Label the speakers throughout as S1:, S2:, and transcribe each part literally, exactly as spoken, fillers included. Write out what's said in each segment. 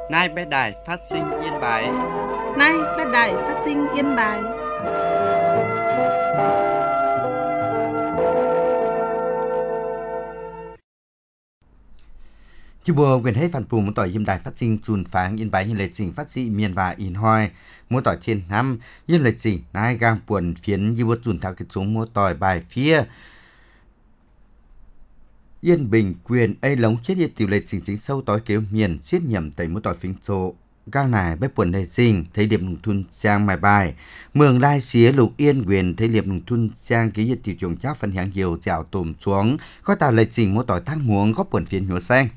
S1: Nay bé đài phát sinh Yên Bái.
S2: Nay bé đài phát sinh Yên Bái.
S3: Chú bùa quyền hết phản phù một tỏi Yên đài phát sinh chùn pháng Yên Bái như lịch trình phát sinh miền và in hoi một tỏi trên năm yên lịch trình nay gang buồn phiến như bùa chùn thảo kết xuống một tỏi bài phía Yên Bình quyền ấy lống chết yên tiểu lịch trình chính sâu tối kéo miền xiết nhầm tẩy một tỏi phính số gang này bếp buồn đầy sinh thấy điểm nông thôn sang mài bài mường lai xía lục yên quyền thấy điểm nông thôn sang ký yên tiểu trường chắc phân hạng nhiều dạo tùm xuống có tạo lịch trình một tỏi thang muống góp buồn phiến nhúa xanh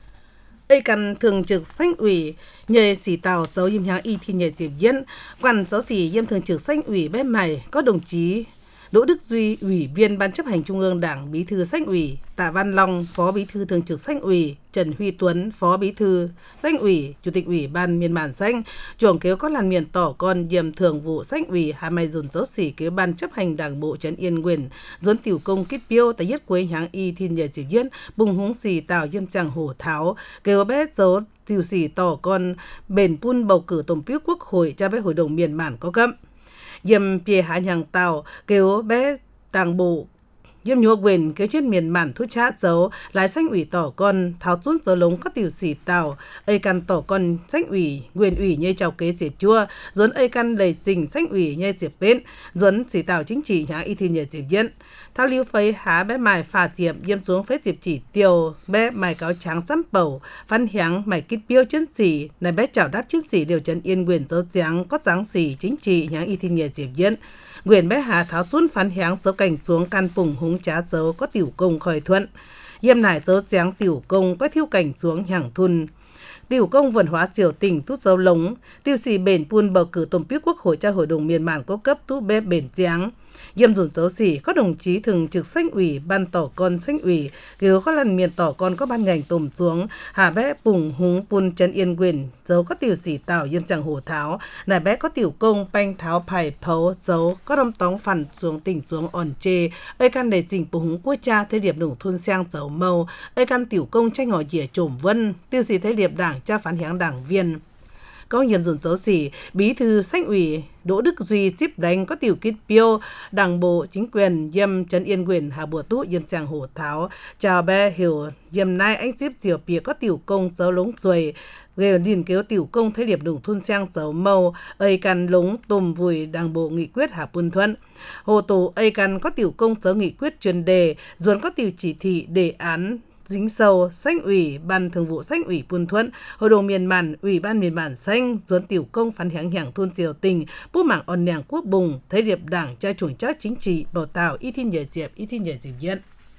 S2: Ây căn thường trực xanh ủy nhờ sĩ tàu dấu yêm nhang y thiên nhờ diệp diễn quan giáo sĩ yêm thường trực xanh ủy bên mày có đồng chí Đỗ Đức Duy, Ủy viên Ban chấp hành Trung ương Đảng, Bí thư Xanh ủy, Tạ Văn Long, Phó Bí thư Thường trực Xanh ủy, Trần Huy Tuấn, Phó Bí thư Xanh ủy, Chủ tịch Ủy ban Miền Bản Xanh, trưởng kéo các làn miền tỏ con Diệm Thường vụ Xanh ủy, Hà Mai dồn giáo sĩ kéo Ban chấp hành Đảng bộ Trấn Yên Quyền, dồn tiểu công kết biêu tại yết quế nháng y thiên nhờ diệp diễn, bùng húng xì tạo yêm chàng hổ tháo, kéo bé dấu tiểu sĩ tỏ con bền pun bầu cử tổng piếu quốc hội cho bé hội đồng miền Bản có cấp. Dìm bìa hạ nhàng tàu kêu bé tàng bộ Dìm nhua quyền kêu trên miền màn thuốc chát dấu lái xanh ủy tỏ con tháo rút dấu lống các tiểu sĩ tàu ây căn tỏ con xanh ủy quyền ủy như chào kế diệp chua dốn ây căn đầy trình xanh ủy như diệp bên dốn sĩ tàu chính trị nhá y thiên nhờ diệp diễn thao lưu phấy há bé mài phà diệp diêm xuống phết diệp chỉ tiêu bé mài cáo trắng chăm bầu văn hiáng mài kít biêu chiến sĩ này bé chào đáp chiến sĩ điều trấn yên quyền dấu trắng có dáng sĩ chính trị nhá y thiên nhờ diệp diễn quyền bé hà tháo xuống phán hiáng dấu cảnh xuống căn phùng húng trá dấu có tiểu công khỏi thuận yêm nải dấu tráng tiểu công có thiêu cảnh xuống hàng thun tiểu công vận hóa triều tỉnh tút dấu lống tiêu sĩ bền pun bầu cử tổng piếu quốc hội cho hội đồng miền Bản có cấp tút bé bền tráng Dìm dồn dấu sĩ có đồng chí thường trực xanh ủy ban tỏ con xanh ủy kêu có lần miền tỏ con có ban ngành tùm xuống hà bé bùng húng pun Trấn Yên Quyền dấu có tiểu sĩ tảo yêm chẳng hổ tháo nài bé có tiểu công banh tháo phải phấu dấu có đông tóng phản xuống tỉnh xuống ổn chê ơi căn đề trình bùng húng quốc cha thế điệp nông thôn sang dấu mâu ơi căn tiểu công tranh ngỏ dỉa trổm vân tiêu sĩ thế điệp đảng cha phán hiáng đảng viên có nhiệm dồn dấu sĩ bí thư xanh ủy Đỗ Đức Duy ship đánh có tiểu kết biêu đảng bộ chính quyền yêm Trấn Yên Quyền hà bùa tú yêm chàng hổ tháo chào bé hiểu yêm nay anh ship diều bìa có tiểu công dấu lống ruồi gây điền kéo tiểu công thế điệp đồng thôn sang dấu mâu ây căn lống tùm vùi đảng bộ nghị quyết hà bùn thuận hồ tổ ây căn có tiểu công dấu nghị quyết chuyên đề dồn có tiểu chỉ thị đề án dính sâu xanh ủy ban thường vụ xanh ủy Buôn Thuận hội đồng miền Bản ủy ban miền Bản xanh dồn tiểu công phán hiáng hiảng thôn triều tình bố mảng on nẻng quốc bùng thấy điệp đảng tra chuẩn chắc chính trị bảo tạo y thiên nhờ diệp y thiên nhờ diệp diễn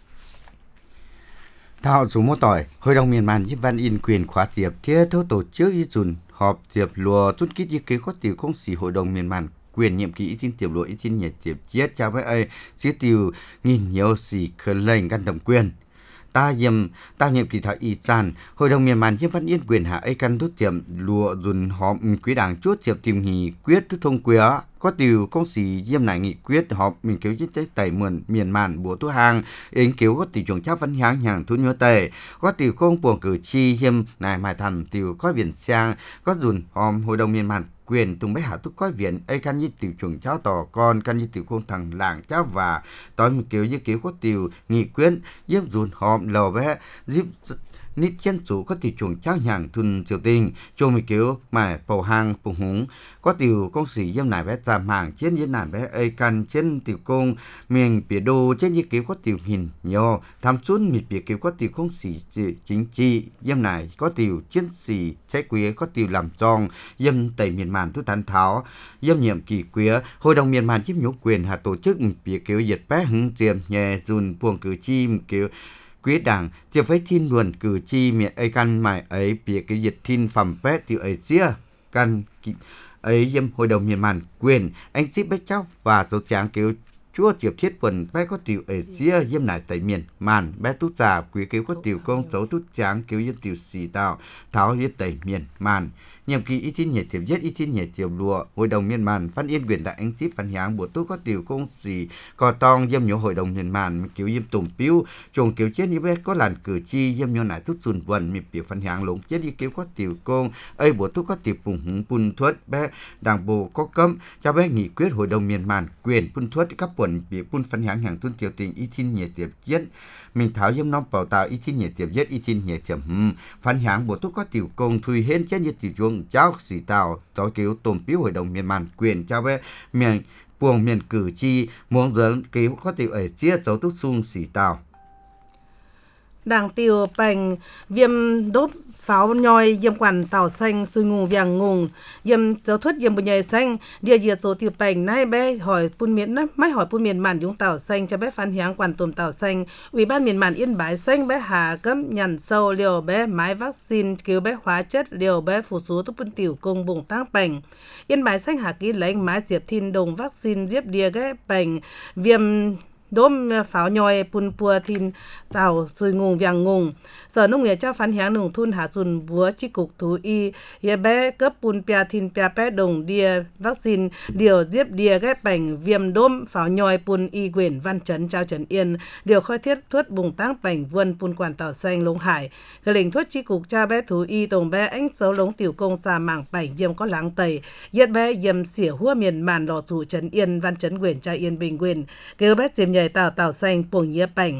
S3: thảo số một tỏi hội đồng miền Bản giúp văn in quyền khóa diệp thiết thấu tổ chức y dùn họp diệp lùa chút kít y kế có tiểu công sĩ hội đồng miền Bản quyền nhiệm kỳ y thiên tiểu lùa y thiên nhờ diệp chiết chào với ấy xí tiểu nghìn nhiều sĩ khởi lệnh căn đồng quyền ta yêm ta nhiệm kỳ thảo y chan hội đồng miền Bản yêm văn yên quyền hạ ấy căn thúc tiệm lùa dùn họp quý đảng chốt tiệp tìm nghị quyết thức thông quế có tiểu công sĩ yêm này nghị quyết họp mình kéo chính tế tẩy mượn miền Bản bùa tu hàng ứng kéo có tiểu trường chắc văn hiáng hàng thu nhớ tẩy có tiểu công buồn cử chi yêm này mài thầm tiểu có viện sang có dùn họp hội đồng miền Bản quyền tung bé hạ túc coi viện ấy căn như tiểu trưởng cháu tỏ con căn như tiểu công thằng làng cháu và tối mình kiểu như kiểu có tiểu nghị quyết giúp dùn họp lò bé giúp nít chân chủ có tiểu trưởng cháu hàng thun triều tình cho mình kiểu mà bầu hàng bùng húng có tiểu công sĩ giúp này bé giảm hàng trên như này bé ấy căn trên tiểu công miền bìa đồ trên như kiểu có tiểu hình nhỏ tham chốn mịt bìa kiểu có tiểu công sĩ chính trị giúp này có tiểu chiến sĩ trái quý có tiểu làm tròn dâm tẩy miền Màn thu tán tháo dâm nhiệm kỳ quý hội đồng miền Màn chiếm nhũ quyền hạ tổ chức bìa kiểu diệt bé hứng diệm nhẹ dùn buồng cử chi kiểu quyết đảng chỉ phải thiên luận cử tri miền ấy căn mày ấy bìa cái diệt thiên phẩm bé tiểu ấy chia căn ấy dâm hội đồng miền Màn quyền anh ship bé cháu và số tráng kiểu chúa triệp thiết quần bé có tiểu ấy chia dâm lại tại miền Màn bé tút già quý kiểu có tiểu công dấu tút tráng kiểu dâm tiểu xì tạo tháo hết tại miền Màn nhiệm kỳ ý tin nhiệt tiệp nhất ý tin nhiệt tiệp lùa hội đồng miền màn phát yên quyền tại anh tiếp phản háng bộ tốt có tiểu công sĩ có tòng dâm nhổ hội đồng miền màn kiểu dâm tùng piu trồng kiểu chết như bé có làn cử chi dâm nhổ nải thuốc dùn vần miệt biểu phản háng lũng chết đi kiểu có tiểu công ấy bộ tốt có tiểu bùng hùng pun thuất bé đảng bộ có cấm cho bé nghị quyết hội đồng miền màn quyền pun thuất các quận bị pun phản háng hàng tuân tiểu tình ý tin nhiệt tiệp nhất mình tháo dâm nóng bảo tạo ý tin nhiệt tiệp nhất ý tin nhiệt tiệp hm phản háng bộ tốt có tiểu công thui hên chết như tiểu chuông cháu xì tàu tối kiểu tồn phiếu hội đồng miền màn quyền cho bé miền buồng miền cử tri muốn dẫn kiểu có tiểu ở chia dấu túc xung xì tàu
S2: đảng tiêu bành viêm đốp pháo nhoi diêm quản tàu xanh xuôi ngùng vàng ngùng diêm giáo thuật diêm bùn nhầy xanh địa diệt số tiêu bành nay bé hỏi pun miền máy hỏi pun miền màn dũng tàu xanh cho bé phán hiáng quản tồn tàu xanh ủy ban miền màn yên bái xanh bé hà cấm nhằn sâu liều bé mái vaccine cứu bé hóa chất liều bé phủ số túc pun tiểu công bùng tăng bành yên bái xanh hà ký lấy mái diệp thiên đồng vaccine diệp địa ghé bành viêm đốm pháo nhoi pun pua thin tàu xuôi ngùng vàng ngùng sở nông nghiệp cho phán háng nông thôn hạ dùn búa chi cục thú y ye bé cấp pun pia thin pia pé đồng đia vaccine điều diếp đia ghép bành viêm đốm pháo nhoi pun y quyền văn chấn trao trấn yên điều khơi thiết thuốc bùng tăng bành vươn pun quản tàu xanh lông hải cái lệnh thuốc chi cục cha bé thú y tổng bé ánh dấu lống tiểu công xa mảng bành diêm có láng tẩy yết bé diêm xỉa hua miền màn lò chủ trấn yên văn chấn quyền cha yên bình quyền kêu bé diêm nhảy tàu tàu xanh buồng nhía bành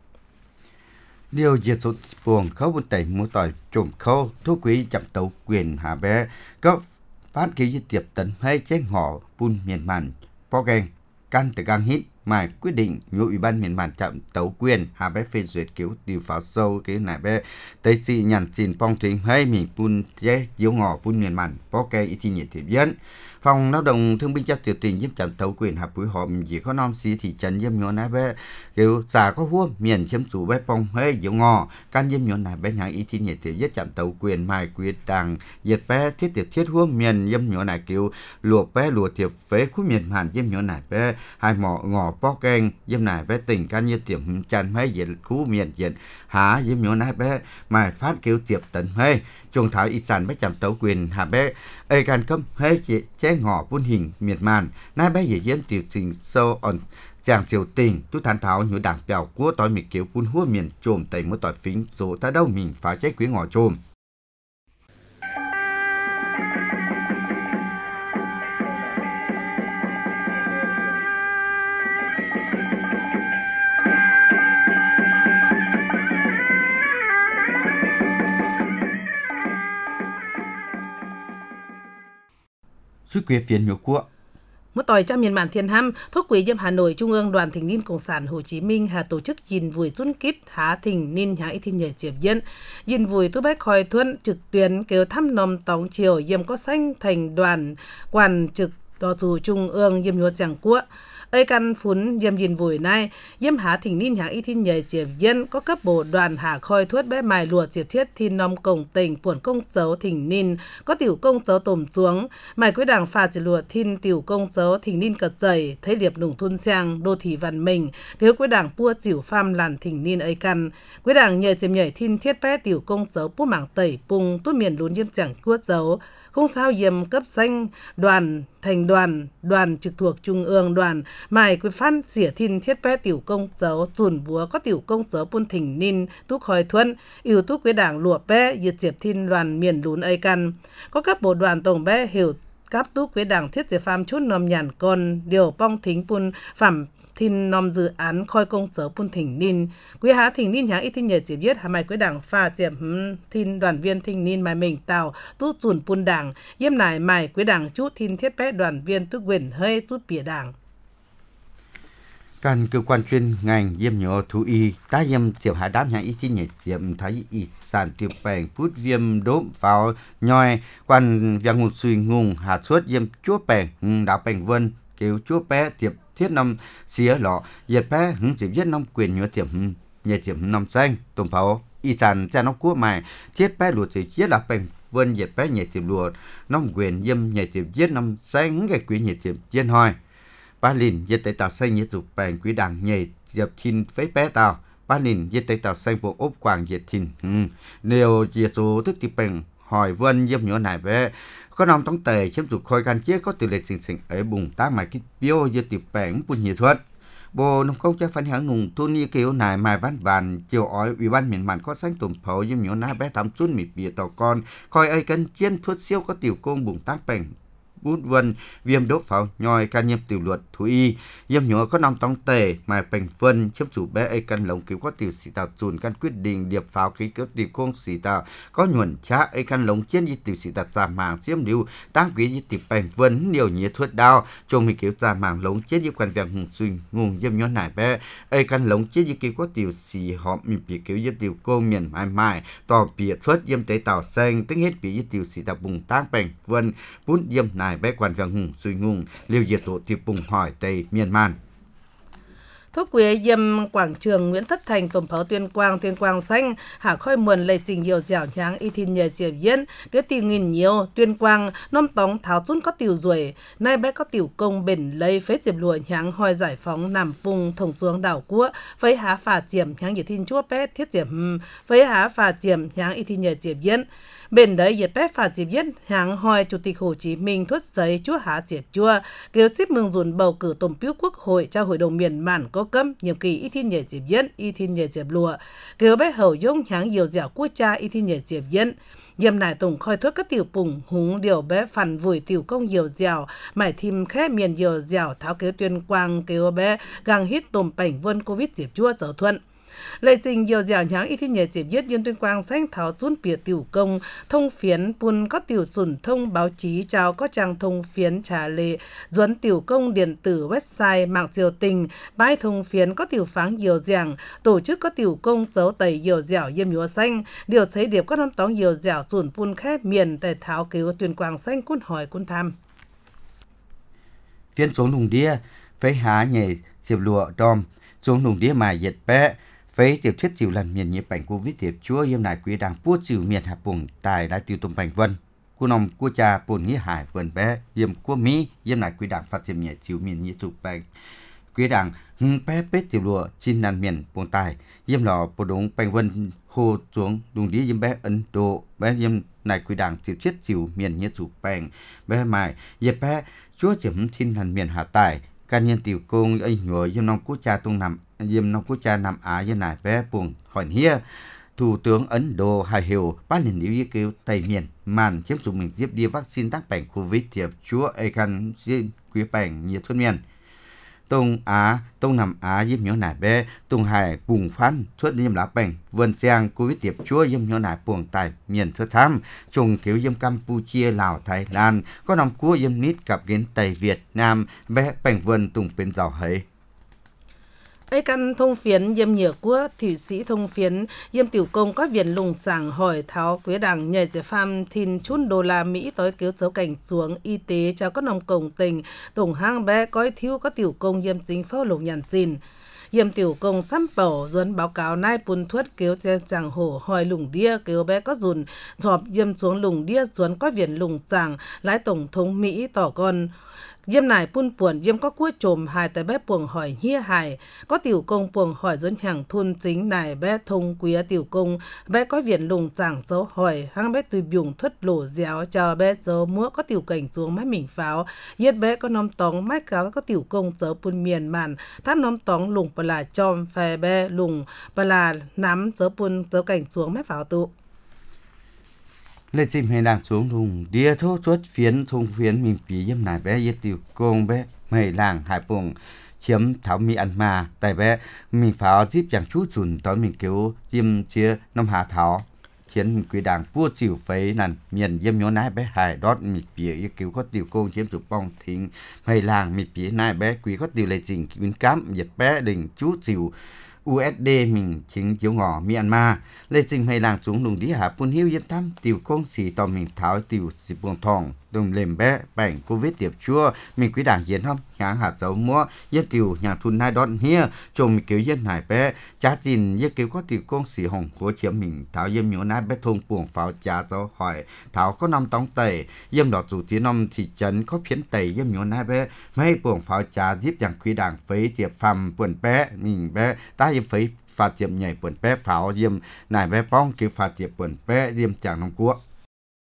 S3: điều diệt số buồng khâu bút tẩy mua tỏi trộm khâu thuốc quý chậm tấu quyền hạ bé có phát ký tiệp tấn hay chết họ pun miền màn po geng can từ gang hít mà quyết định nhũ ủy ban miền màn chậm tấu quyền hạ bé phê duyệt kiểu điều pháo sâu cái này bé tây si nhằn xin phong thuyền hay mình pun chế diếu ngò pun miền màn po geng ít nhiệt thiệp dân phòng lao động thương binh cho tiểu tình giúp chậm tấu quyền hợp với họ chỉ có non xí thị trấn diêm nhọn này bé kiểu giả có hua miền chiếm chủ bé phong hay diếu ngò can diêm nhọn này bé nhà ít nhiệt thiệp giúp chậm tấu quyền mai quyết đàng diệt bé thiết tiệp thiết hua miền diêm nhọn này kiểu luộc bé luộc thiệp phế khu miền hàn diêm nhọn này bé hai mỏ ngò po keng diêm này bé tỉnh can như tiệm chăn hay diệt khu miền diệt há diêm nhọn này bé mai phát kiểu tiệp tấn hay chuồng thảo ít sản bé chậm tấu quyền hạ bé ai can cấm hay chế chế ngọ buôn hình miệt màn nay bé dễ diễm tiểu tình sâu on chàng triều tình tu thán thảo nhũ đảng bèo của tỏi miệt kiểu buôn hua miền trồm tẩy mỗi tỏi phính rồi ta đâu mình phải chế quý ngọ trồm suy quyền phiền nhiều quốc
S2: một tỏi trong miền màn thiên ham thuốc quý diêm Hà Nội Trung ương Đoàn Thanh niên Cộng sản Hồ Chí Minh hà tổ chức gìn vùi chun kít há thỉnh niên há ít thiên nhờ chiệp dân gìn vùi tu bách khỏi thuận trực tuyến kêu thăm nòm tống chiều diêm có xanh thành đoàn quản trực đò thủ Trung ương diêm nhuột giảng quốc ơi căn phún diêm gìn vùi này diêm há thỉnh niên há ít thiên nhờ chiệp dân có cấp bộ đoàn hà khoi thuất bé mài lùa chiệp thiết thiên nòm cổng tỉnh puồn công dấu thỉnh niên có tiểu công dấu tổm xuống mài quyết đảng phà chỉ lùa thiên tiểu công dấu thỉnh niên cật dày thấy điệp nùng thun sang đô thị văn mình kêu quyết đảng pua chịu pham làn thỉnh niên ơi căn quyết đảng nhờ chiệp nhảy thiên thiết bé tiểu công dấu pua mảng tẩy pung tốt miền lún diêm chẳng cuốt dấu không sao diêm cấp danh đoàn thành đoàn đoàn trực thuộc Trung ương đoàn mài quyết phát xỉa thiên thiết bé tiểu công dấu dùn búa có tiểu công dấu pun thỉnh niên túc khói thuận yêu túc quyết đảng lùa bé diệt diệp thiên đoàn miền lún ơi căn có các bộ đoàn tổng bé hiểu cấp túc quyết đảng thiết diệp phàm chút nòm nhàn con điều bong thính pun phẩm thiên nòm dự án khôi công dấu pun thỉnh niên quý há thỉnh niên há ít thiên nhờ chỉ biết hà mày quyết đảng pha diệp thiên đoàn viên thỉnh niên mày mình tàu tút dùn pun đảng yếm nải mày quyết đảng chút thiên thiết bé đoàn viên túc quyền hơi tút bìa đảng
S3: Căn cơ quan chuyên ngành diêm nhọ thú y tá diêm tiểu hạ đám nhang ý chí nhẹ diệm thấy y sản tiểu bèn phút viêm đốm pháo nhoi quan viang ngụt suy ngung hạ suốt diêm chúa bèn đạo bèn vân kêu chúa bé tiệp thiết năm xía lọ diệt bé hứng chỉ viết năm quyền nhựa tiệm nhẹ tiệm năm xanh tôm pháo y sản cha nó cua mày thiết bé lụt chỉ viết là bèn vân diệt bé nhẹ tiệm lụt năm quyền diêm nhẹ tiệm viết năm xanh cái quyền nhẹ tiệm viết hoi ba lìn diệt tới tàu xanh nhiệt dục bèn quý đảng nhảy diệp thiên phế bé tàu ba lìn diệt tới tàu xanh bộ ốp quàng diệt thìn ừ. Nếu diệt số thức tiệp bèn hỏi vân yếm nhỏ nải bé có nằm trong tề chiếm chủ khôi can chiếc có tỷ lệ sinh sinh ấy bùng tá mày kít biêu như tiểu bẻng bùn nhiệt thuật bộ nông công chắc phản hãng nùng thôn như kiểu này mai văn bàn chiều ói ủy ban miền màn có xanh tùm phấu yếm nhỏ nải bé thắm chút mịt bìa tàu con coi ấy cân chiên thuốc siêu có tiểu công bùng tá bẻng bút vân viêm đốt pháo nhoi ca nhiễm tiểu luật thú y yếm nhỏ có nằm trong tề mà bành vân chiếm chủ bé ấy căn lồng cứu có tiểu sĩ tạo chùn căn quyết định điệp pháo khí có tiểu công sĩ tạo có nhuận chá ấy căn lồng trên như tiểu sĩ tạo giảm màng xiêm liu tăng quý như tiểu bành vân nhiều nhiệt thuật đao trong mình cứu giảm màng lồng trên như quan việc hùng xuyên ngùng yếm nhỏ nải bé ấy căn lồng trên như cứu có tiểu sĩ họ mình bị cứu như tiểu công miền mãi mãi tỏ bịa thuật yếm tế tạo xanh tính hết bị như tiểu sĩ tạo bùng tăng bành vân bún yếm nải bé quan việc hùng xuyên ngùng liều diệt tổ tiểu bùng hỏi tây miền man
S2: Thuốc quế yếm quảng trường Nguyễn Thất Thành tổm pháo Tuyên Quang Tuyên Quang xanh hạ khôi muồn lệ trình nhiều dẻo nháng y thìn nhờ chiều diễn cái tì nghìn nhiều Tuyên Quang nom tóng tháo chún có tiểu ruồi nay bé có tiểu công bền lấy phế diệp lụa nháng hoi giải phóng nằm pung thổng xuống đảo cua phế há phà chiềm nháng y thìn chúa bé thiết diệm phế há phà chiềm nháng y thìn nhờ chiều diễn bên đấy nhiệt bé phà chiệp diễn háng hoi chủ tịch Hồ Chí Minh thốt giấy chúa há chiệp chua kêu xếp mừng dùn bầu cử tổng phiếu quốc hội cho hội đồng miền màn có cấm nhiệm kỳ y thiên nhờ chiệp diễn y thiên nhờ chiệp lụa kêu bé hầu dông háng nhiều dẻo quốc cha y thiên nhờ chiệp diễn yếm nải tổng khoi thuốc các tiểu bùng húng điều bé phản vùi tiểu công nhiều dẻo mải thìm khẽ miền nhiều dẻo tháo kêu Tuyên Quang kêu bé gang hít tồm bảnh vân covid chiệp chua trở thuận lệ trình nhiều dẻo nháng y thiên nhờ chiệp viết yên Tuyên Quang xanh tháo chún bìa tiểu công thông phiến buôn có tiểu sủn thông báo chí chào có trang thông phiến trả lệ duấn tiểu công điện tử website mạng triều tình bãi thông phiến có tiểu pháng nhiều dẻng tổ chức có tiểu công dấu tẩy nhiều dẻo yếm nhúa xanh điều thấy điệp có năm tóng nhiều dẻo sủn buôn khép miền tại tháo cứu Tuyên Quang xanh cún hỏi cún tham
S3: phiến xuống đùng đĩa phế há nhảy diệp lụa đom xuống đùng đĩa mà dệt bé phế tiểu thuyết chịu lần miền nhiễm bệnh covid tiệp chúa yếm nải quý đảng buốt chịu miền hạ bùng tài đã tiêu tôm bành vân cô nòng cô cha bồn nghĩa hải vân bé yếm cô mỹ yếm nải quý đảng phát triển nhẹ chịu miền nhiễm tụ bệnh quý đảng hưng bé bết tiểu lụa chín nàn miền bồn tài yếm lò bồn đống bành vân hồ xuống đùng đĩa yếm bé ấn độ bé yếm nải quý đảng tiểu thuyết chịu miền nhiễm tụ bệnh bé mài yếm bé chúa chiếm chín nàn miền hạ tài can nhân tiểu công anh nhớ yếm nòng cô cha tung nằm yếm nòng quốc gia Nam Á như nải bé buồn hỏi hia thủ tướng Ấn Độ Hà Hiệu ban liền yếu kêu tây miền màn chiếm dụng mình tiếp đi vaccine tác bệnh covid tiệp chúa akan xin quý bệnh nhiệt thuận miền Đông Á Đông Nam Á yếm nhỏ nải bé Đông Hải bùng phán thuận yếm lá bệnh vân giang covid tiệp chúa yếm nhỏ nải buồn tại miền thưa tham trùng kiểu yếm Campuchia Lào Thái Lan có nằm cua yếm nít cặp đến Tây Việt Nam bé bệnh vân tùng bên giàu hấy
S2: ấy căn thông phiến yếm nhựa của thủy sĩ thông phiến yếm tiểu công có viện lùng sàng hỏi tháo quế đảng nhảy giải pham thìn chún đô la Mỹ tới cứu dấu cảnh xuống y tế cho các nông công tình tổng hang bé có thiếu có tiểu công yếm chính phó lục nhàn xin yếm tiểu công xăm bầu duấn báo cáo nai bùn thuất cứu chàng hổ hỏi lùng đĩa cứu bé có dùn dọp yếm xuống lùng đĩa duấn có viện lùng sàng lái tổng thống Mỹ tỏ con yếm nải pun puồn yếm có cua trồm hài tại bé puồng hỏi hia hài có tiểu công puồng hỏi dẫn hàng thun chính nải bé thông quý tiểu công bé có viện lùng chẳng dấu hỏi hang bé tùy biùng thuất lổ déo cho bé dấu múa có tiểu cảnh xuống máy mình pháo yết bé có nóm tóng mái cáo có tiểu công dấu pun miền màn tháp nóm tóng lùng bà là chom phè bé lùng bà là nắm dấu pun dấu cảnh xuống máy pháo tụ
S3: lên chim hay đang xuống thùng đĩa thốt chốt phiến thùng phiến mình phí yếm nải bé yết tiểu công bé mày làng hải bùng chiếm thảo mi ăn mà tại bé mình pháo giúp chẳng chú chùn tối mình kêu yếm chia năm hạ thảo chiến mình quý đảng vua chịu phấy nàn miền yếm nhó nái bé hải đót mình phí yết kêu có tiểu công chiếm chụp bong thính mày làng mình phí nái bé quý có tiểu lệ trình kín cám yết bé đình chú chịu u ét đê mình chính chiếu ngỏ Myanmar lê trình hay làng xuống lùng đi hạ phun hiu yếm thăm tiểu công xì tò mình tháo tiểu dịp buông thòng đồng lềm bé bệnh covid tiệp chua mình quý đảng hiến hông nháng hạt dấu múa yết tiểu nhà thun hai đón hia chồng mình kiểu yết nải bé chá chìn yết kiểu có tiểu công xì hồng của chiếm mình tháo yếm nhổ nái bé thôn buông pháo chá dấu hỏi tháo có năm tóng tẩy yếm đỏ chủ tí năm thị trấn có phiến tẩy yếm nhổ nái bé mấy buông pháo chá giúp chẳng quý đảng phấy tiệp phàm buồn bé mình bé ta yếm phấy phá tiệp nhảy buồn bé pháo yếm nải bé bong kiểu phá tiệp buồn bé yếm chẳng nông quốc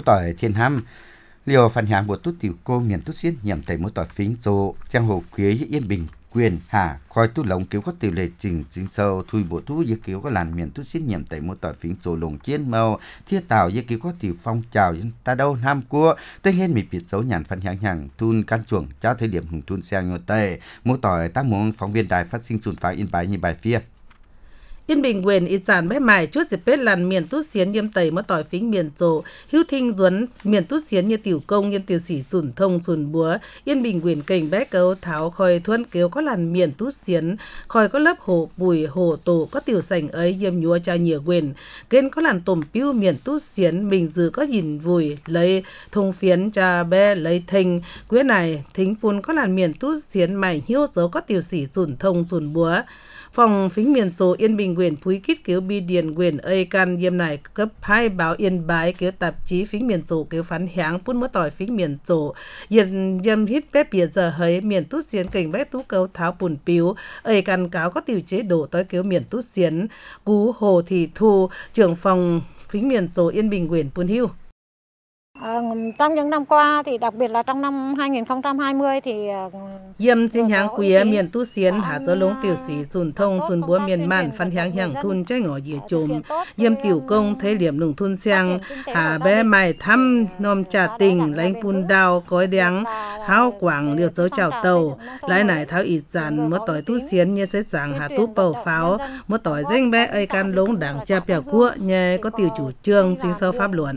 S3: mỗi tỏi thiên ham liều phần hàng của tút tiểu cô miền tút xiết nhầm tại mỗi tỏi phính dô trang hồ quế yên bình quyền hà khói tút lồng cứu có tỷ lệ trình chính sâu thui bộ thu dưới cứu có làn miền tút xiết nhầm tại mỗi tỏi phính dô lồng chiến màu thiết tạo dưới cứu có tiểu phong trào ta đâu nam cua tới hết mì biệt dấu nhàn phần hàng hàng thun can chuồng trao thời điểm hùng thun sang nhô tây mỗi tỏi tác muốn phóng viên đài phát sinh sùn phá in bài như bài phía
S2: Yên Bình quyền ít sản bé mài chút dịp bết làn miền tút xiến yêm tẩy mất tỏi phính miền trộ hữu thinh duấn miền tút xiến như tiểu công yên tiểu sĩ sùn thông sùn búa Yên Bình quyền cảnh bé cấu tháo khoi thuân kéo có làn miền tút xiến khoi có lớp hồ bùi hồ tổ có tiểu sành ấy yêm nhúa cha nhựa quyền kênh có làn tổm piu miền tút xiến mình dư có nhìn vùi lấy thông phiến cha bé lấy thình quế này thính pun có làn miền tút xiến mày hiếu dấu có tiểu sĩ sùn thông sùn búa phòng phính miền số Yên Bình quyền phúi kít kéo bi điền quyền ơi can yêm này cấp hai báo Yên Bái kéo tạp chí phính miền số kéo phán háng phun mất tỏi phính miền số yên yêm hít bếp bìa giờ hấy miền tút xiến cảnh bé tú câu tháo bùn piu ơi can cáo có tiểu chế độ tới kéo miền tút xiến cú hồ thị thu trưởng phòng phính miền số Yên Bình quyền phun hưu.
S4: À, trong những năm qua thì đặc biệt là trong năm hai nghìn không trăm hai mươi thì
S2: yêm xin hàng quý miền tu xiến hạ dỡ lống tiểu sĩ sùn thông sùn búa miền màn phân hàng hàng thun trái ngõ dìa chồm yêm tiểu công thế điểm nùng thun sang hạ bé mài thăm nom trà tình lãnh pun đào cói đắng hao quảng liều dấu chào tàu lái nải tháo ít dàn mất tỏi tu xiến như sẽ giảng hạ tú bầu pháo mất tỏi danh bé ơi can lống đảng cha bèo cua nhờ có tiểu chủ trương chính sơ pháp luận.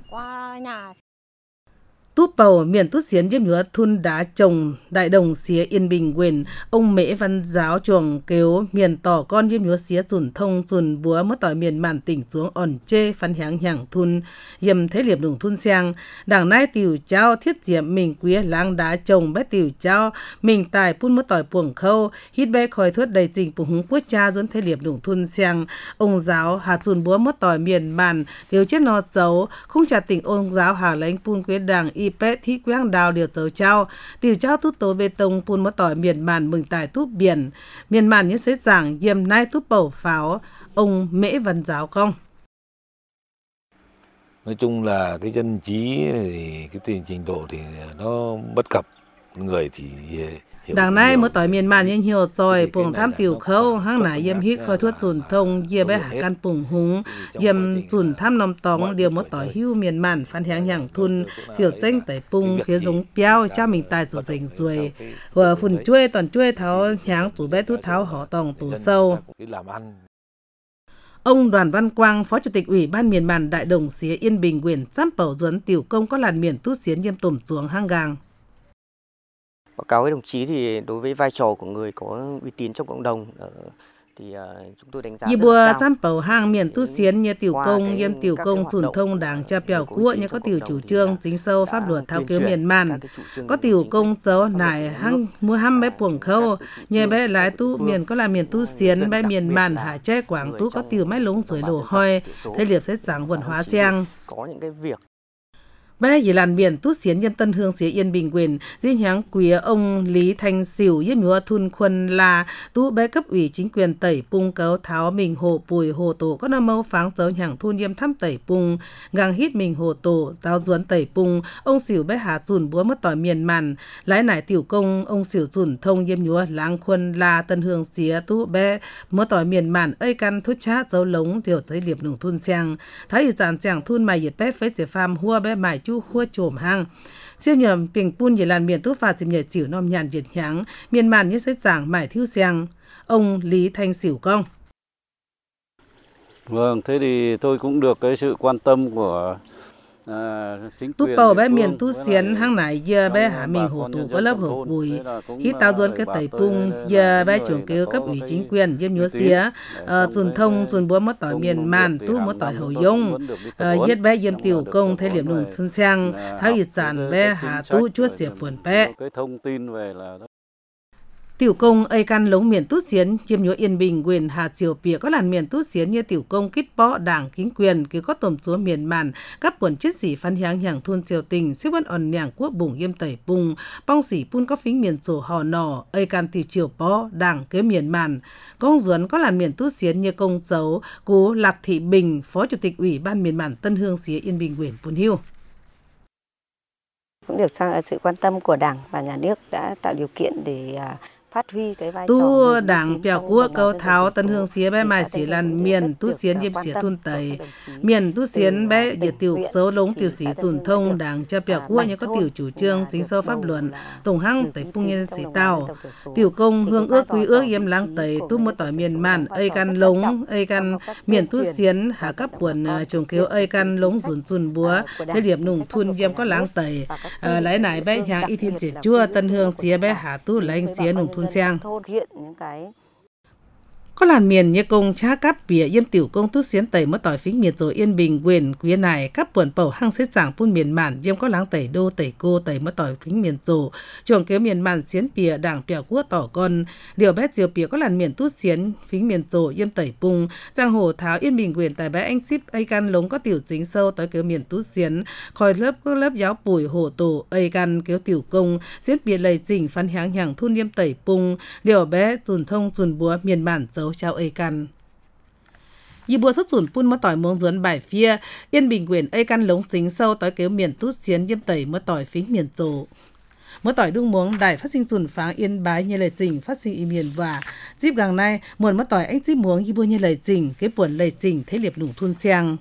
S2: Túp bầu miền tút xiến yêm nhúa thun đá trồng đại đồng xía Yên Bình quyền ông Mễ Văn Giáo chuồng kéo miền tỏ con yêm nhúa xía sùn thông sùn búa mất tỏi miền màn tỉnh xuống ổn chê phân háng hạng thun yêm thế liệp đủng thun sang đảng nai tiểu trao thiết diệm mình quý láng đá trồng bé tiểu trao mình tài phun mất tỏi puồng khâu hít bé khói thuất đầy trình của húng quốc cha dẫn thế liệp đủng thun sang ông giáo hà sùn búa mất tỏi miền màn kéo chết nọt dấu không trả tỉnh ông giáo hà lãnh phun quế đảng y pet thi quang đào điều dấu trao tiểu trao tút tố bê tông phun mất tỏi miền màn mừng tài túp biển miền màn như sẽ giảng yêm nai túp bầu pháo ông Mễ Văn Giáo công.
S5: Nói chung là cái dân trí thì cái tình trình độ thì nó bất cập người thì
S2: đằng nay mỗi tỏi miền màn nhân nhiều rồi buồng tham tiểu khâu hang nải yêm hít khói thuốc sùn thông dìa bé hạ can bùng húng yêm sùn tham nòng tóng điều mỗi tỏi hưu miền màn phan háng nhàng thun phiểu danh tẩy pung phía giống piao cha mình tài rủ rình ruồi vừa phun chuê toàn chuê tháo háng tủ bé thu tháo họ tòng tủ sâu. Ông Đoàn Văn Quang, Phó Chủ tịch Ủy ban miền màn Đại Đồng xía Yên Bình quyền giám bảo duấn tiểu công có làn miền tút xiến yêm tổm xuống hang gang.
S6: Báo cáo với đồng chí thì đối với vai trò của người có uy tín trong cộng đồng thì uh, chúng tôi đánh giá
S2: như bùa giám bảo hang miền tu xiến như tiểu công yêm tiểu công sùn thông đảng cha bèo cua như có tiểu chủ trương chính sâu pháp luật thao cứu miền màn có tiểu công dấu nải hang mua hăm bé puồng khâu như bé lái tu miền có là miền tu xiến bé miền màn hạ che quảng tu có tiểu mái lúng suối đổ hoi thế liệp sẽ giảng quần hóa xiang
S6: có những cái việc
S2: bé dì làn biển tút xiến yêm Tân Hương xía Yên Bình quyền riêng háng quý ông Lý Thanh Sỉu yêm nhúa thun khuân là tú bé cấp ủy chính quyền tẩy pung cấu tháo mình hồ bùi hồ tổ có năm mâu pháng dấu nhàng thun yêm thăm tẩy pung gang hít mình hồ tổ táo duấn tẩy pung ông Sỉu bé hà sùn búa mất tỏi miền màn lái nải tiểu công ông Sỉu sùn thông yêm nhúa láng khuân là Tân Hương xía tú bé mất tỏi miền màn ơi căn thút chát dấu lống tiểu tới liệp nùng thun sang thái giản chàng thun mày yết bé phế chế pham hua bé mày chu hua trồm hang siêu nhầm bình pun về làn miền tú phạt dìm nhảy chịu nom nhàn diệt nháng miền màn như sẽ giảng mải thiêu xiang ông Lý Thanh Sỉu công.
S7: Vâng, thế thì tôi cũng được cái sự quan tâm của à, chính
S2: tú
S7: quyền
S2: bầu bé miền tú xiến hang nải giờ bé hạ mình hồ tù có lớp hồ bùi hít tao duấn cái tẩy pung giờ bé trưởng kêu cấp ủy chính quyền yêm nhúa xía sùn thông sùn búa mất tỏi miền màn tú mất tỏi hậu dung yết bé yêm tiểu công thế liệm nùng xuân sang tháo ít sản bé hạ tú chuốt diệp buồn bé
S7: cái thông tin về là
S2: tiểu công ây căn lống miền tút xiến yêm nhúa Yên Bình quyền hà triều pìa có làn miền tút xiến như tiểu công kít bó đảng chính quyền cứ có tổm chúa miền màn các quần chết sĩ phan háng hạng thôn triều tình siêu văn òn nhàng quốc bùng yêm tẩy pung bong sĩ pun có phính miền sổ hò nò ây căn tiểu triều bó đảng kế miền màn công duấn có làn miền tút xiến như công dấu cú Lạc Thị Bình Phó Chủ tịch Ủy ban miền màn Tân Hương xía Yên Bình quyền pun hưu.
S8: cũng được sự quan tâm của Đảng và Nhà nước đã tạo điều kiện để phát huy cái vai trò
S2: tu đảng biểu quốc câu tháo tân hương xía bé mai xí lan miền tu xiến diêm xía thun tây miền tu xiến bé diệt tiểu số lống tiểu sĩ dùn thông đảng cho biểu quốc như có tiểu chủ trương chính sâu pháp luận tổng hăng tây pung nhân sĩ tao tiểu công hương ước quý ước yếm láng tây tu một tỏi miền màn ây căn lống ây căn miền tu xiến hạ cấp buồn trồng kéo ây căn lống dùn dùn búa thế điểm nùng thun yếm có láng tây lấy nải bé hàng y thiên diệt chua tân hương xía bé hạ tu lấy xía nùng thun
S8: thôn hiện những cái
S2: có làn miền như công cha cáp bìa yếm tiểu công tút xiến tẩy mất tỏi phính miền rồi yên bình quyền quý này các buồn bầu hăng xếp giảng phun miền màn yếm có láng tẩy đô tẩy cô tẩy mất tỏi phính miền rồi chuồng kéo miền màn xiến bìa đảng bìa quốc tỏ con điều bé diều bìa có làn miền tút xiến phính miền rồi yếm tẩy pung giang hồ tháo yên bình quyền tại bé anh ship ây can lống có tiểu chính sâu tới kéo miền tút xiến khỏi lớp các lớp giáo bùi hồ tổ ây can kéo tiểu công xiến bìa lầy chỉnh phán háng hàng thun yếm tẩy pung điều bé dùn thông dùn búa miền màn dấu chào ây căn y bùa thất sủn phun mất tỏi muông duẩn bài phia yên bình quyền ây căn lống chính sâu tới kéo miền tút xiến yếm tẩy mất tỏi phính miền rồ mất tỏi đung muống đài phát sinh sủn pháng yên bái như lời trình phát sinh y miền và dịp gàng nay muôn mất tỏi anh dịp muống y bùa như lời trình cái buồn lời trình thế liệp nùng thun xiang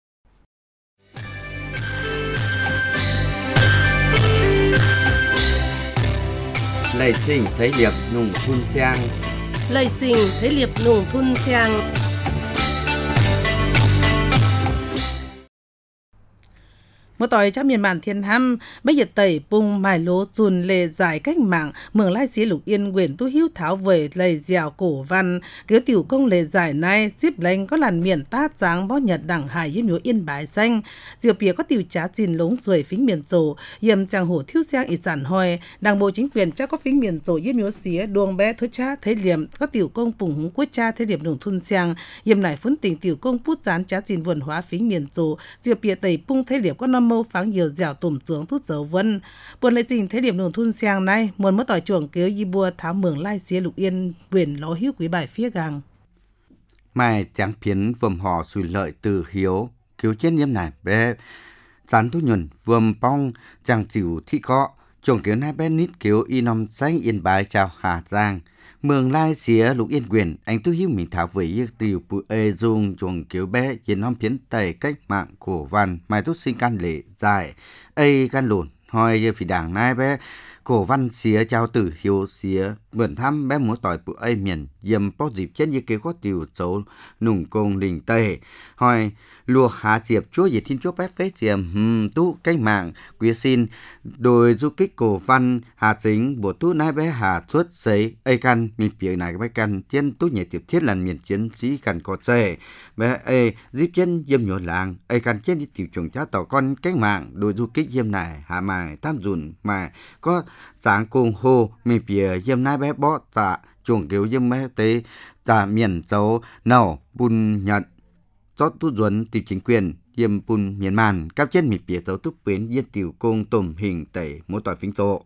S3: lời trình thấy liệp nùng thun xiang
S2: lời trình thấy liệp nùng thun xiang một tỏi trong miền màn thiên hăm bây giờ tẩy pung mài lố dùn lề giải cách mạng mường lai xí lục yên quyền tu hữu tháo về lầy dẻo cổ văn kiểu tiểu công lề giải này díp lành có làn miền tát dáng bó nhật đẳng hải yếm nhố yên bái xanh diều bìa có tiểu trá chín lống rồi phính miền rổ yếm chàng hổ thiêu xiang ít sản hoi đảng bộ chính quyền chắc có phính miền rổ yếm nhố xía đuông bé thối cha thế liềm có tiểu công pùng húng quốc cha thế liềm đồng thun xiang yếm này phun tình tiểu công pút dán trá chín vườn hóa phính miền rổ diều bìa tẩy pung thế liềm có năm mâu pháng nhiều dẻo tủm xuống thút dấu vân buồn lệ trình thế điểm nồng thun xiang này muốn mất tỏi chuồng kéo y bùa tháo mường lai xía lục yên quyền ló hữu quý bài phía gàng
S3: mai tráng phiến vườm họ xùi lợi từ hiếu cứu chết nhiễm này bé chán thu nhuần vườm pong chàng chịu thị có chuồng kéo hai bé nít kéo y nằm xanh yên bái chào Hà Giang mường lai xía lục yên quyền anh tu hiếu mình thảo với yêu tiểu bụi ê dung chuồng kéo bé yên nằm phiến tẩy cách mạng cổ văn mai tút sinh can lệ dài ê can lùn hoi như phỉ đảng nai bé cổ văn xía trao tử hiếu xía bẩn thăm bé múa tỏi bụi ê miền yếm bó dịp chết như kế có tiểu xấu nùng công đình tây hoi lùa hạ diệp chúa gì thiên chúa bé phế diệm hmm, tu cách mạng quý xin đôi du kích cổ văn hạ chính bộ tu nai bé hạ xuất giấy ê căn mình biểu này bé căn trên tu nhảy tiếp thiết lần miền chiến sĩ cần có xe bé ê dịp chân yếm nhổ làng ê căn trên đi tiểu chủng cha tỏ con cách mạng đôi du kích yếm này hạ mài tham dùn mà có sáng cùng hồ mình biểu yếm nai bé bó tạ chuồng kéo yếm bé tế tạ miền dấu nầu bùn nhận do tu duẩn từ chính quyền yếm bùn miền màn các trên mình biểu dấu túc bến yên tiểu công tùm hình tẩy mỗi tỏi phính tổ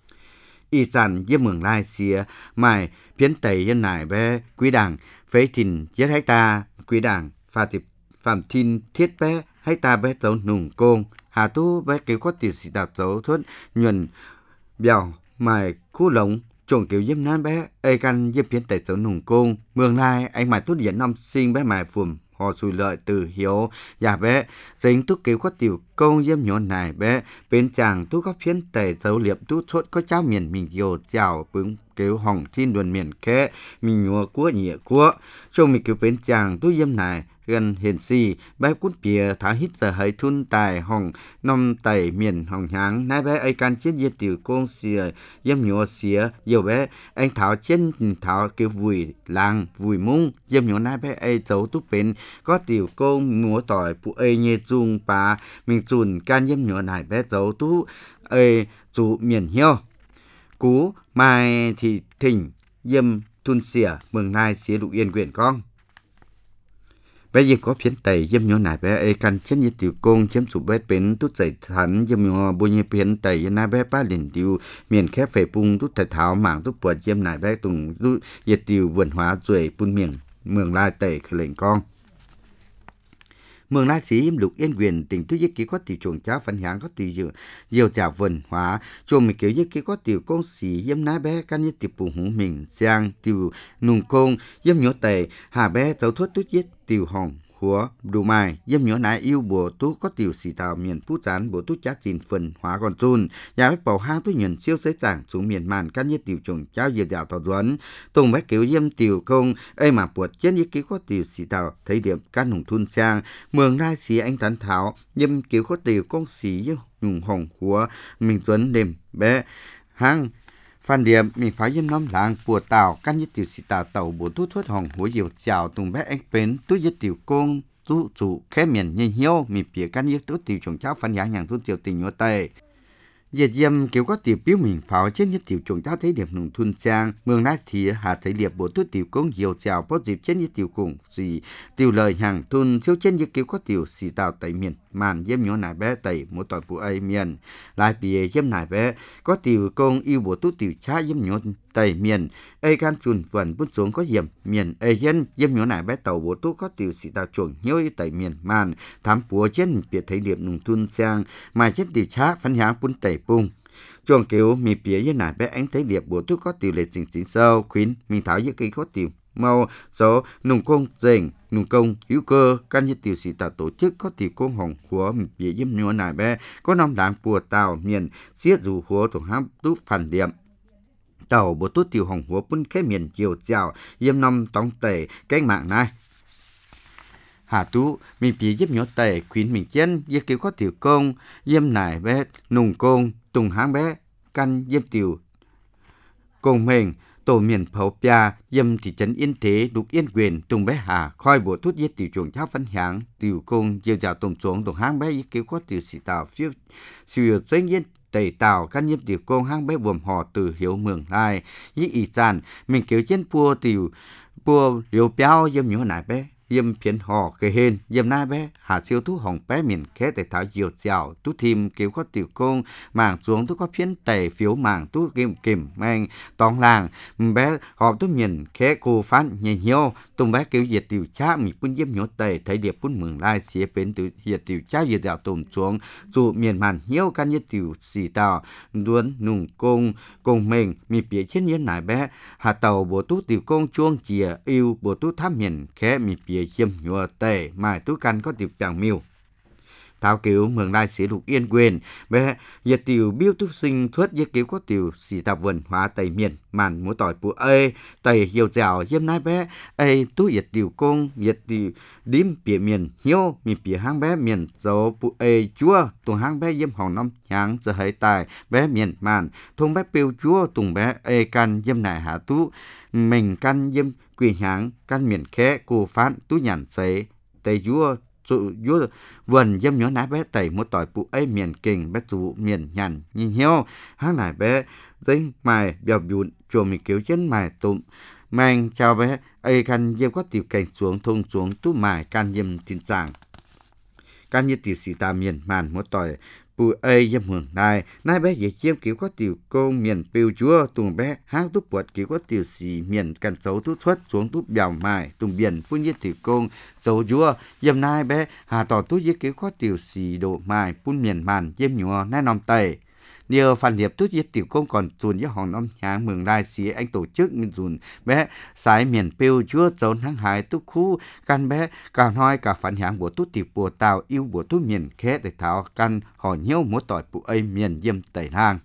S3: y sản yếm mường lai xía mài phiến tẩy yên nải bé quý đảng phế thìn giết hecta quý đảng pha tiệp phạm thìn thiết bé hecta bé dấu nùng công hà tu bé kéo có tiểu sĩ đạt dấu thuất nhuần bèo mài khu lống chuồng kiểu yếm nan bé ê căn yếm phiến tẩy dấu nùng công mường lai anh mài tốt diễn năm sinh bé mài phùm họ xùi lợi từ hiếu nhà bé dính túc kéo có tiểu công yếm nhọn này bé bên chàng túc có phiến tẩy dấu liệp túc chốt có cháu miền mình dồ chào bứng kéo hỏng thiên đồn miền khẽ mình nhua cua nhẹ cua trong mình kéo bên chàng túc yếm này gần hiền si bé cút bìa thả hít giờ hơi thun tài hồng nông tẩy miền hồng háng nai bé ai can chết diệt tiểu công xìa yếm nhọ xìa nhiều bé anh thảo trên thảo kêu vùi làng vùi mung yếm nhọ nai bé ai giấu túc bên có tiểu công múa tỏi phụ ai nhẹ dung bà mình chùn can yếm nhọ này bé giấu tú ai chủ miền hiêu cú mai thì thỉnh yếm thun xìa mường nai xìa lục yên quyển con bé yếm có phiến tẩy yếm nhọ nải bé ê căn chết như tiểu công chiếm chủ bé bến tút dậy thắn yếm nhọ bôi như phiến tẩy yếm nải bé ba liền tiêu miền khép phê pung tút thải tháo mảng tút bột yếm nải bé tùng tút yết tiêu vườn hóa rồi pun miền mường lai tẩy khởi lệnh con Mường Lai Sĩ hiếm lục yên quyền tỉnh tu giết ký có tiểu chuồng cháu phân hạng có tiểu dự nhiều trả vần hóa chuồng mình kiểu giết ký có tiểu công sĩ hiếm nái bé căn như tiểu bù hùng mình giang tiểu nùng công hiếm nhớ tề hà bé tấu thuất tu giết tiểu hồng của đủ mai yếm nhớ nái yêu bộ tú có tiểu sĩ tàu miền phú chán bộ tú chát chín phần hóa còn chun nhà bếp bầu hang tú nhận siêu giới chẳng xuống miền màn căn như tiểu trùng trao diệt đạo tàu duẩn tùng bé kiểu yếm tiểu công ấy mà buộc trên như kiểu có tiểu sĩ tàu thấy điểm căn hùng thun sang mường Lai Sĩ anh tán thảo yếm kiểu có tiểu công sĩ nhung hồng của mình tuấn đêm bé hang Phan Điệp mình phải yếm nóm làng của tàu căn như tiểu sĩ tàu tàu bộ tú thuất hồng hối diệu chào tùng bé anh bến tú giết tiểu công tú chủ khé miền nhanh hiếu mình bịa căn như tú tiểu trùng cháu phản giảng nhàng tú tiểu tình nhớ tây Diệt diêm kiểu có tiểu biểu mình pháo trên như tiểu trùng cháu thấy điểm nông thôn trang mường Lai Sĩ hạ thấy liệp bộ tú tiểu công diệu chào có dịp trên như tiểu cùng gì tiểu lời hàng thôn siêu trên như kiểu có tiểu sĩ tàu tại miền màn yếm nhớ nải bé tẩy một tỏi phụ ấy miền lại bìa yếm nải bé có tiểu công yêu bộ tú tiểu cha yếm nhớ tẩy miền ấy can chun vần bút xuống có hiểm miền ấy dân yếm nhớ nải bé tàu bộ tú có tiểu sĩ tàu chuồng hiếu tẩy miền màn thám búa trên biệt thấy điểm nông thôn sang mà trên tiểu cha phân hạng bún tẩy bung chuồng kiểu mì bìa với nải bé ánh thấy điệp bộ tú có tiểu lệ chỉnh chỉnh sâu khuyến mình thảo với cây có tiểu màu số nông công dành nông công hữu cơ căn như tiểu sĩ tàu tổ chức có tiểu công hồng của mì bìa yếm nhớ nải bé có năm đảng bùa tàu miền xiết dù của tổng hãng tú phản điểm tàu bộ tú tiểu hồng của bún khé miền chiều chào yếm năm tống tẩy cách mạng này Hà tú mình bị giúp nhớ tệ khuyến mình chân giết kiểu có tiểu công yếm nải bé nùng công tùng háng bé căn yếm tiểu công mình tổ miền phổ pia yếm thị trấn Yên Thế đục Yên Quyền tùng bé Hà khoi bộ thút giết tiểu chuồng cháu phân hạng tiểu công diều dạo tùng xuống tùng háng bé giết kiểu có tiểu sĩ tàu phiêu siêu dây yên tẩy tàu căn yếm tiểu công háng bé buồm hò từ hiếu mường Lai y ỷ tràn mình kiểu trên pua tiểu pua hiếu béo yếm nhớ nải bé yếm phiến hò kề hên yếm nai bé hạ siêu tú hồng bé miền khé tại thảo diều dạo tú thìm kiểu có tiểu công mảng xuống tú có phiến tẩy phiếu mảng tú kim kim mang tòng làng bé họp tú miền khé cô phán nhẹ hiếu tùng bé kiểu diệt tiểu cha mình bún yếm nhớ tẩy thấy điệp bún mường Lai xía bến từ diệt tiểu cha diệt dạo tùng xuống dù miền màn hiếu căn như tiểu xì tàu luôn nùng công công mình mình bịa trên yếm nải bé hạ tàu bộ tú tiểu công chuông chìa yêu bộ tú thám miền khé mình bịa yếm nhựa tệ mà tú căn có tiểu chẳng miêu thảo kiểu mường Lai Sĩ lục yên quyền bé diệt tiểu biêu tú sinh thuất giết kiểu có tiểu sĩ tạp vần hóa tây miền màn múa tỏi phụ ơi tây hiếu dạo yếm nai bé ơi tú diệt tiểu công diệt tiểu đím bìa miền hiếu mi bìa hang bé miền dấu phụ ơi chúa tùng hang bé yếm hồng năm nháng giờ hay tài bé miền màn thùng bé piêu chúa tùng bé ơi căn yếm nải hạ tú mình căn yếm quỳ háng căn miền khé cô phán tú nhàn sấy tây chúa chúa vườn yếm nhớ nái bé tẩy một tỏi phụ ấy miền kình bé tụ miền nhàn nhìn hiếu hang nải bé dính mài bèo bùn chùa mình kiểu chân mài tụm mang chào bé ấy căn yếm có tiểu cảnh xuống thùng xuống tú mài căn yếm tin giảng căn như tiểu sĩ tà miền màn một tỏi phụ ấy yếm mường Lai nai bé dễ chiếm kiểu có tiểu công miền piêu chúa tùng bé hang tú bột kiểu có tiểu sĩ miền căn dấu tú xuất xuống tú bèo mài tùng biển phun nhiệt tiểu công dấu chúa yếm nai bé hà tỏ tú giết kiểu có tiểu sĩ độ mài phun miền màn yếm nhúa nai nòng tẩy điều phản hiệp tú giết tiểu công còn dùn với hòn năm nháng mường Lai Sĩ anh tổ chức mình dùn bé sái miền piêu chúa dấu hang hải tú khu căn bé cả nói cả phản hạng của tú tiểu bùa tàu yêu của tú miền khé để thảo căn họ nhiêu múa tỏi phụ ấy miền yếm tẩy hang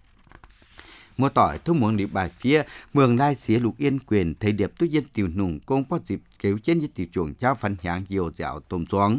S3: múa tỏi thu muốn đi bài phía mường Lai Sĩ lục yên quyền thấy điệp tú yên tiểu nùng công có dịp kéo trên với tiểu chuồng trao phản hạng diều dạo tôm xuống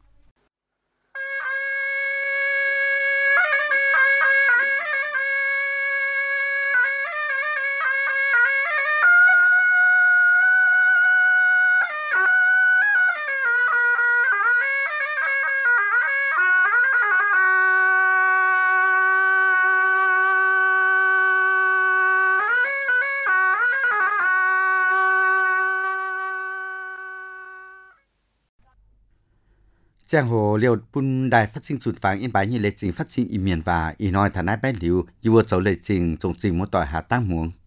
S3: Giang hồ liều bun đài phát sinh sụt phẳng yên bái như lệ trình phát sinh im miền và y nói thản ái bé liu yêu dấu lệ trình trồng trình một tỏi hạ tăng muống